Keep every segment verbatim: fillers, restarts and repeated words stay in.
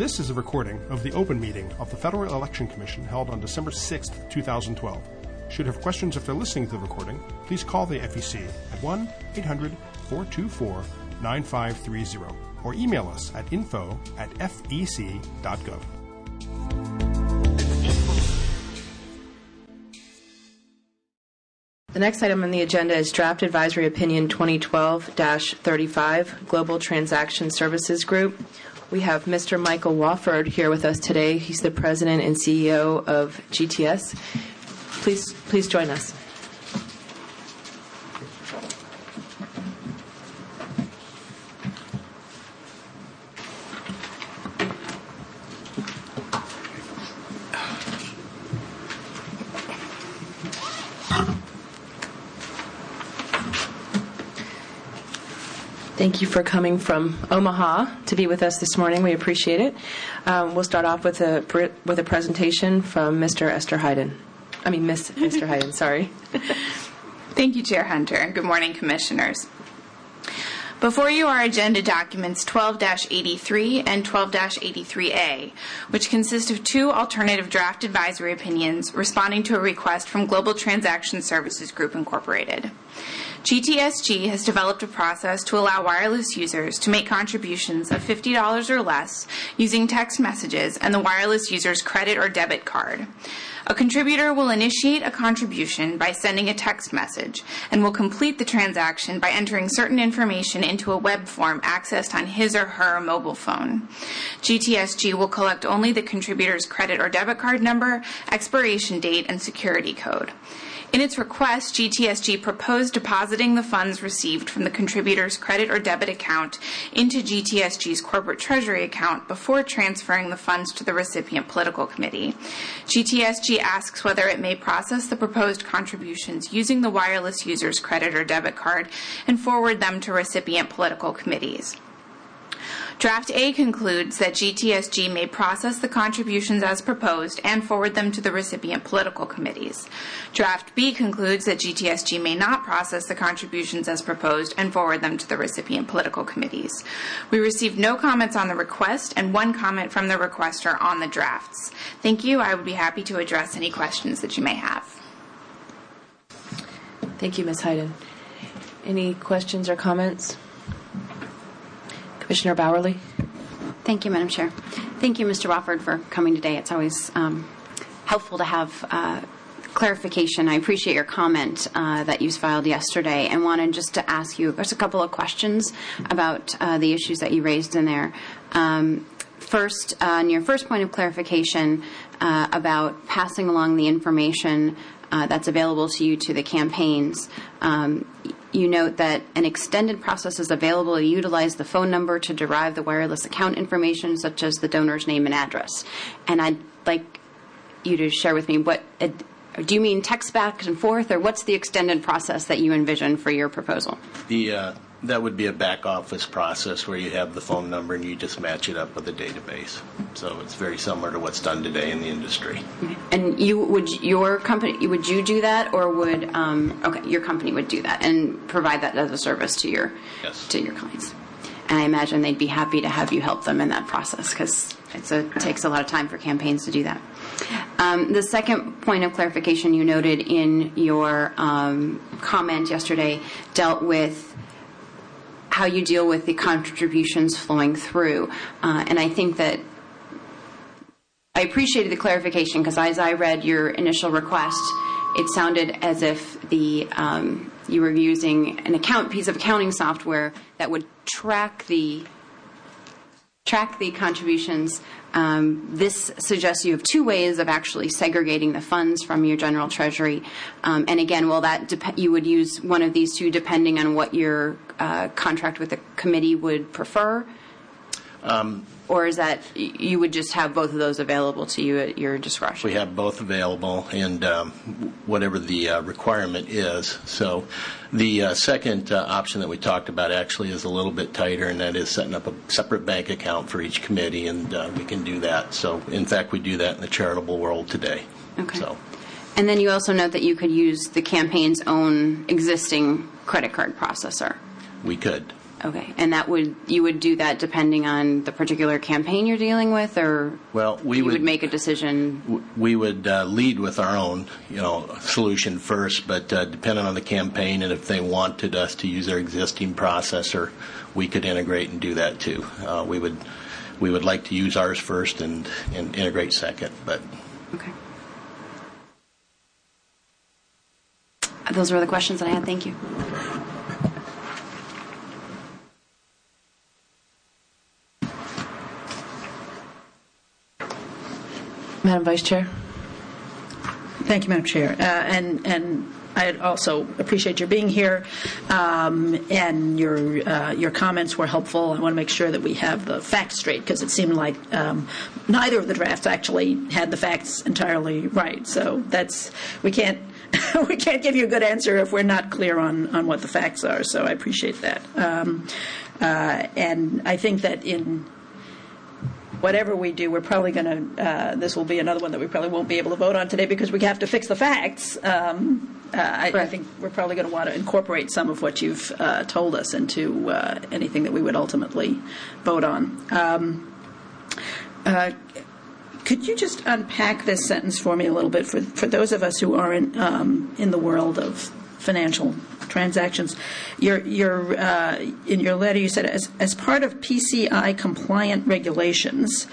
This is a recording of the open meeting of the Federal Election Commission held on December sixth, two thousand twelve. Should you have questions after listening to the recording, please call the F E C at one eight hundred, four two four, nine five three zero or email us at info at f e c dot gov. The next item on the agenda is Draft Advisory Opinion twenty twelve dash thirty-five, Global Transaction Services Group. We have Mister Michael Wofford here with us today. He's the President and C E O of G T S. Please, please join us. Thank you for coming from Omaha to be with us this morning. We appreciate it. Um, we'll start off with a with a presentation from Mister Esther Hayden. I mean, Miss Esther Hayden, sorry. Thank you, Chair Hunter, and good morning, Commissioners. Before you are agenda documents twelve dash eighty-three and twelve dash eighty-three A, which consist of two alternative draft advisory opinions responding to a request from Global Transaction Services Group, Incorporated. G T S G has developed a process to allow wireless users to make contributions of fifty dollars or less using text messages and the wireless user's credit or debit card. A contributor will initiate a contribution by sending a text message and will complete the transaction by entering certain information into a web form accessed on his or her mobile phone. G T S G will collect only the contributor's credit or debit card number, expiration date, and security code. In its request, G T S G proposed depositing the funds received from the contributor's credit or debit account into G T S G's corporate treasury account before transferring the funds to the recipient political committee. G T S G asks whether it may process the proposed contributions using the wireless user's credit or debit card and forward them to recipient political committees. Draft A concludes that G T S G may process the contributions as proposed and forward them to the recipient political committees. Draft B concludes that G T S G may not process the contributions as proposed and forward them to the recipient political committees. We received no comments on the request and one comment from the requester on the drafts. Thank you. I would be happy to address any questions that you may have. Thank you, Miz Hayden. Any questions or comments? Commissioner Bowerly. Thank you, Madam Chair. Thank you, Mister Wofford, for coming today. It's always um, helpful to have uh, clarification. I appreciate your comment uh, that you filed yesterday and wanted just to ask you just a couple of questions about uh, the issues that you raised in there. Um, first, uh, on your first point of clarification uh, about passing along the information uh, that's available to you to the campaigns, um, you note that an extended process is available to utilize the phone number to derive the wireless account information, such as the donor's name and address. And I'd like you to share with me what, uh, do you mean text back and forth, or what's the extended process that you envision for your proposal? The uh, that would be a back office process where you have the phone number and you just match it up with a database. So it's very similar to what's done today in the industry. And you would your company would you do that, or would um, okay your company would do that and provide that as a service to your yes. to your clients? And I imagine they'd be happy to have you help them in that process because it's a, it takes a lot of time for campaigns to do that. Um, the second point of clarification you noted in your um, comment yesterday dealt with how you deal with the contributions flowing through. Uh, and I think that I appreciated the clarification because as I read your initial request, it sounded as if the um, you were using an account piece of accounting software that would track the track the contributions. Um, this suggests you have two ways of actually segregating the funds from your general treasury. Um, and again, well, that dep- you would use one of these two depending on what your uh, contract with the committee would prefer? Um, or is that you would just have both of those available to you at your discretion? We have both available, and um, whatever the uh, requirement is. So the uh, second uh, option that we talked about actually is a little bit tighter, and that is setting up a separate bank account for each committee, and uh, we can do that. So, in fact, we do that in the charitable world today. Okay. So. And then you also note that you could use the campaign's own existing credit card processor. We could. Okay, and that would you would do that depending on the particular campaign you're dealing with, or well, we you would, would make a decision? We would uh, lead with our own, you know, solution first, but uh, depending on the campaign, and if they wanted us to use their existing processor, we could integrate and do that too. Uh, we would we would like to use ours first and, and integrate second, but okay. Those were the questions that I had. Thank you. Madam Vice Chair. Thank you, Madam Chair. Uh, and and I also appreciate your being here, um, and your uh, your comments were helpful. I want to make sure that we have the facts straight, because it seemed like um, neither of the drafts actually had the facts entirely right. So that's we can't we can't give you a good answer if we're not clear on, on what the facts are. So I appreciate that. Um, uh, and I think that in whatever we do, we're probably going to, uh, this will be another one that we probably won't be able to vote on today because we have to fix the facts. Um, uh, I, right. I think we're probably going to want to incorporate some of what you've uh, told us into uh, anything that we would ultimately vote on. Um, uh, could you just unpack this sentence for me a little bit for, for those of us who aren't um, in the world of financial transactions? Your, your, uh, in your letter, you said, as, as part of P C I compliant regulations,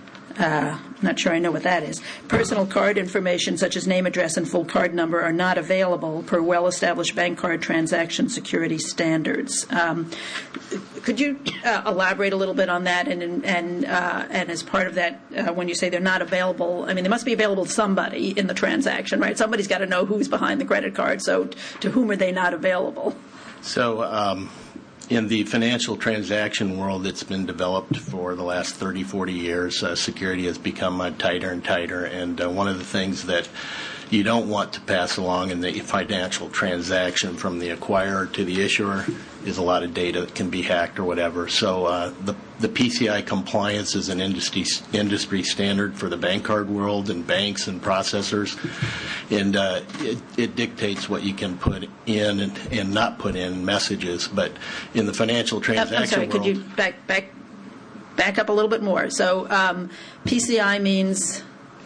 uh, I'm not sure I know what that is, personal card information such as name, address, and full card number are not available per well-established bank card transaction security standards. Um, could you uh, elaborate a little bit on that? And and uh, and as part of that, uh, when you say they're not available, I mean, they must be available to somebody in the transaction, right? Somebody's got to know who's behind the credit card. So to whom are they not available? So um, in the financial transaction world that's been developed for the last thirty, forty years, uh, security has become uh, tighter and tighter. And uh, one of the things that you don't want to pass along in the financial transaction from the acquirer to the issuer is a lot of data that can be hacked or whatever. So uh, the, the P C I compliance is an industry industry standard for the bank card world and banks and processors, and uh, it, it dictates what you can put in and, and not put in messages. But in the financial transaction I'm sorry, world, could you back back back up a little bit more? So um, P C I means.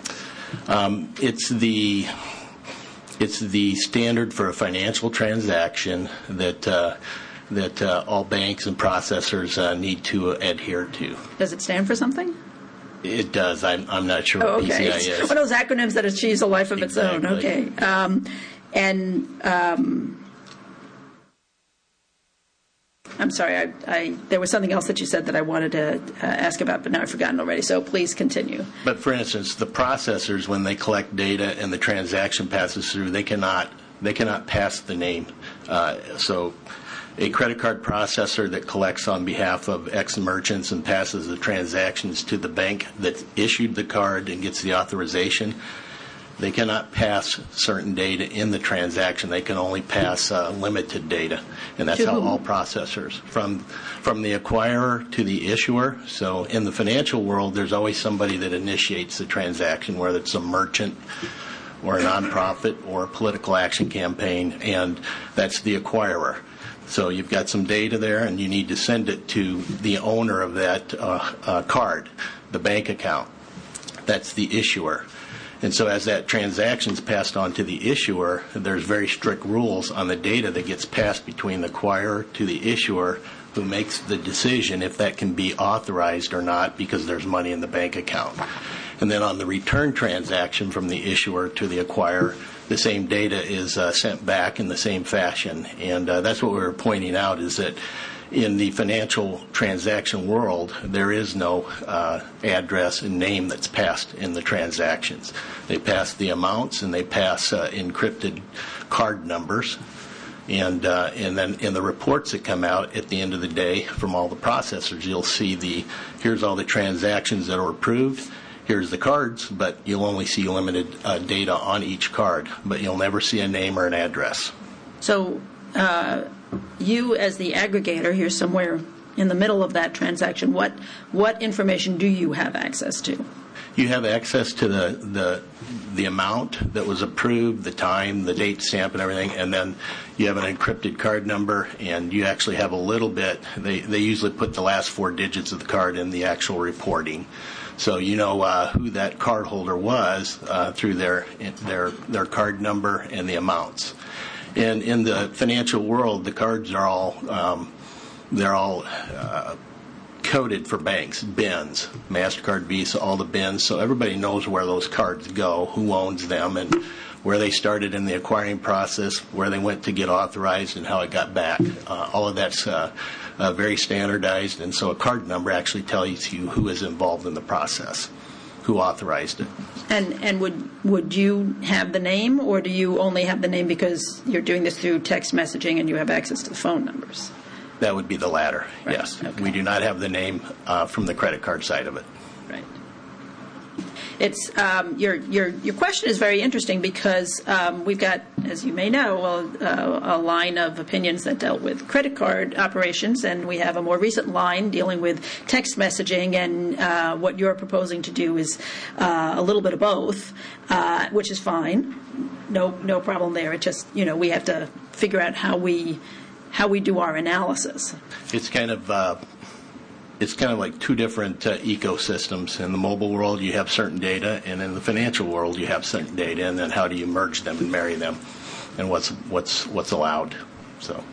Um, it's the it's the standard for a financial transaction that uh, that uh, all banks and processors uh, need to adhere to. Does it stand for something? It does. I'm I'm not sure Oh, what okay. P C I is. One of those acronyms that achieves a life of Exactly. its own. Okay. Um, and um, I'm sorry, I, I, there was something else that you said that I wanted to uh, ask about, but now I've forgotten already, so please continue. But for instance, the processors, when they collect data and the transaction passes through, they cannot they cannot pass the name. Uh, so a credit card processor that collects on behalf of X merchants and passes the transactions to the bank that issued the card and gets the authorization, they cannot pass certain data in the transaction. They can only pass uh, limited data, and that's how all processors, from from the acquirer to the issuer. So in the financial world, there's always somebody that initiates the transaction, whether it's a merchant or a nonprofit or a political action campaign, and that's the acquirer. So you've got some data there, and you need to send it to the owner of that uh, uh, card, the bank account. That's the issuer. And so as that transaction is passed on to the issuer, there's very strict rules on the data that gets passed between the acquirer to the issuer, who makes the decision if that can be authorized or not because there's money in the bank account. And then on the return transaction from the issuer to the acquirer, the same data is uh, sent back in the same fashion. And uh, that's what we were pointing out, is that in the financial transaction world, there is no uh, address and name that's passed in the transactions. They pass the amounts, and they pass uh, encrypted card numbers. And uh, and then in the reports that come out at the end of the day from all the processors, you'll see the, here's all the transactions that are approved, here's the cards, but you'll only see limited uh, data on each card, but you'll never see a name or an address. So uh, you, as the aggregator, here somewhere in the middle of that transaction, what what information do you have access to? You have access to the, the the amount that was approved, the time, the date stamp, and everything, and then you have an encrypted card number, and you actually have a little bit. They they usually put the last four digits of the card in the actual reporting, so you know uh, who that card holder was uh, through their their their card number and the amounts. And in the financial world, the cards are all um, they're all. Uh, coded for banks, B I Ns, MasterCard, Visa, all the B I Ns, so everybody knows where those cards go, who owns them, and where they started in the acquiring process, where they went to get authorized, and how it got back. Uh, all of that's uh, uh, very standardized, and so a card number actually tells you who is involved in the process, who authorized it. And and would would you have the name, or do you only have the name because you're doing this through text messaging and you have access to the phone numbers? That would be the latter, right. Yes. Okay. We do not have the name uh, from the credit card side of it. Right. It's um, your your your question is very interesting because um, we've got, as you may know, a, a line of opinions that dealt with credit card operations, and we have a more recent line dealing with text messaging. And uh, what you're proposing to do is uh, a little bit of both, uh, which is fine. No no problem there. It just, you know, we have to figure out how we. how we do our analysis. It's kind of uh, it's kind of like two different uh, ecosystems. In the mobile world, you have certain data, and in the financial world, you have certain data. And then how do you merge them and marry them, and what's what's what's allowed? So.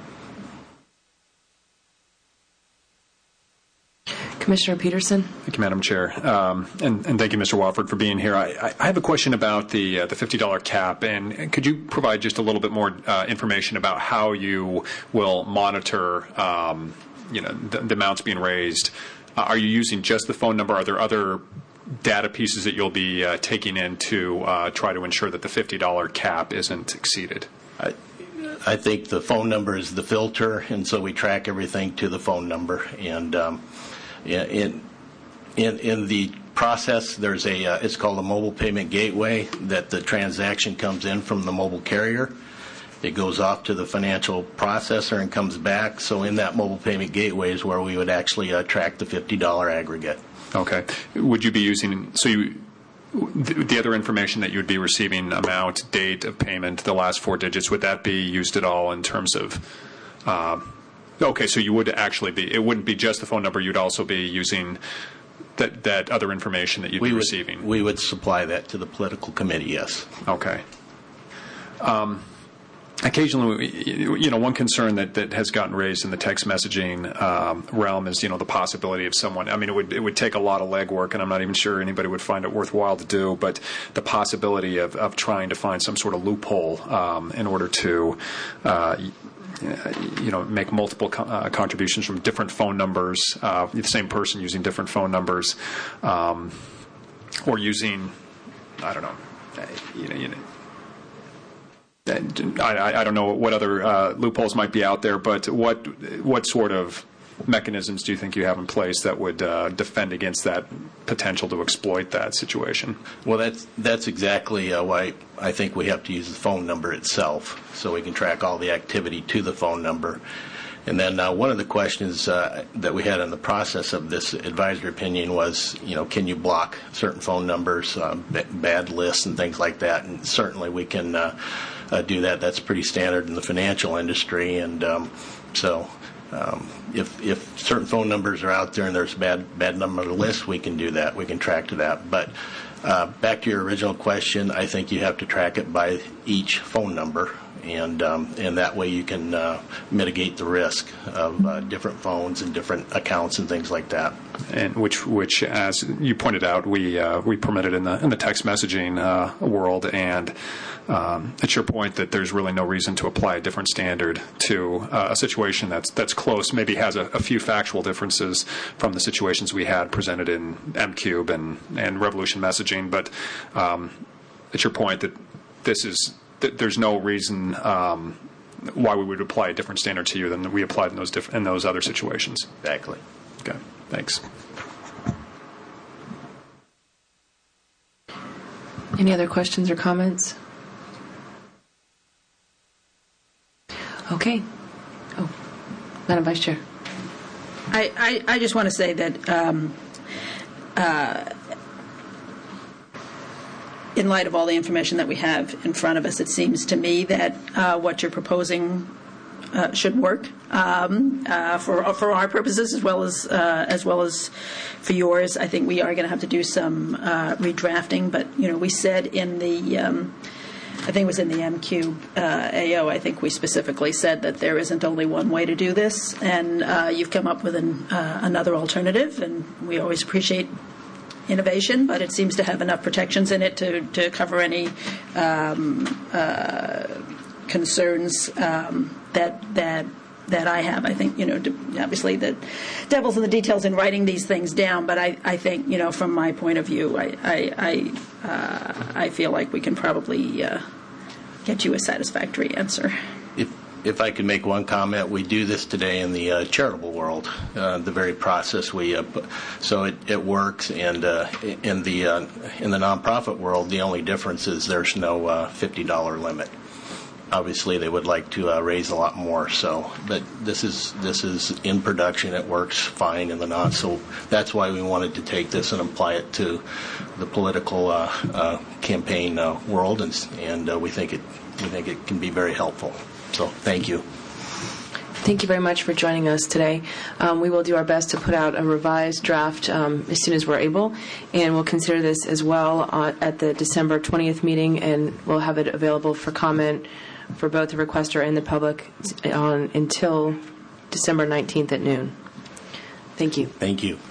Commissioner Peterson. Thank you, Madam Chair, um, and, and thank you, Mister Wofford, for being here. I, I have a question about the uh, the fifty dollar cap, and could you provide just a little bit more uh, information about how you will monitor, um, you know, the, the amounts being raised? Uh, are you using just the phone number? Are there other data pieces that you'll be uh, taking in to uh, try to ensure that the fifty dollar cap isn't exceeded? I, I think the phone number is the filter, and so we track everything to the phone number. And um, in in in the process, there's a uh, it's called a mobile payment gateway that the transaction comes in from the mobile carrier. It goes off to the financial processor and comes back. So in that mobile payment gateway is where we would actually uh, track the fifty dollar aggregate. Okay. Would you be using so you? The, the other information that you would be receiving, amount, date of payment, the last four digits, would that be used at all in terms of? Uh, okay, so you would actually be. It wouldn't be just the phone number. You'd also be using that that other information that you'd we be would, receiving. We would supply that to the political committee. Yes. Okay. Um, Occasionally, you know, one concern that, that has gotten raised in the text messaging um, realm is, you know, the possibility of someone. I mean, it would it would take a lot of legwork, and I'm not even sure anybody would find it worthwhile to do. But the possibility of, of trying to find some sort of loophole um, in order to, uh, you know, make multiple co- uh, contributions from different phone numbers, uh, the same person using different phone numbers, um, or using, I don't know, you know, you know. I, I don't know what other uh, loopholes might be out there, but what what sort of mechanisms do you think you have in place that would uh, defend against that potential to exploit that situation? Well, that's that's exactly uh, why I think we have to use the phone number itself, so we can track all the activity to the phone number. And then uh, one of the questions uh, that we had in the process of this advisory opinion was, you know, can you block certain phone numbers, uh, b- bad lists, and things like that? And certainly we can uh, uh, do that. That's pretty standard in the financial industry. And um, so um, if if certain phone numbers are out there and there's bad bad number lists, we can do that. We can track to that. But uh, back to your original question, I think you have to track it by each phone number. And um, and that way you can uh, mitigate the risk of uh, different phones and different accounts and things like that. And which, which, as you pointed out, we uh, we permitted in the in the text messaging uh, world. And um, it's your point that there's really no reason to apply a different standard to uh, a situation that's that's close. Maybe has a, a few factual differences from the situations we had presented in M Cube and and Revolution messaging. But um, it's your point that this is. There's no reason um, why we would apply a different standard to you than we applied in those diff- in those other situations. Exactly. Okay. Thanks. Any other questions or comments? Okay. Oh, Madam Vice Chair. I, I, I just want to say that um, uh, in light of all the information that we have in front of us, it seems to me that uh, what you're proposing uh, should work um, uh, for for our purposes as well as uh, as well as for yours. I think we are going to have to do some uh, redrafting, but you know, we said in the um, I think it was in the M Q uh, A O, I think we specifically said that there isn't only one way to do this, and uh, you've come up with an, uh, another alternative, and we always appreciate innovation, but it seems to have enough protections in it to, to cover any um, uh, concerns um, that that that I have. I think, you know, obviously the devil's in the details in writing these things down, but I, I think, you know, from my point of view, I I I, uh, I feel like we can probably uh, get you a satisfactory answer. If if I could make one comment, we do this today in the uh, charitable world, uh, the very process we uh, so it, it works, and uh, in the uh, in the nonprofit world, the only difference is there's no uh, fifty dollar limit. Obviously, they would like to uh, raise a lot more. So, but this is this is in production. It works fine in the non. So that's why we wanted to take this and apply it to the political uh, uh, campaign uh, world, and and uh, we think it we think it can be very helpful. So, thank you. Thank you very much for joining us today. Um, we will do our best to put out a revised draft um, as soon as we're able, and we'll consider this as well uh, at the December twentieth meeting, and we'll have it available for comment for both the requester and the public on until December nineteenth at noon. Thank you. Thank you.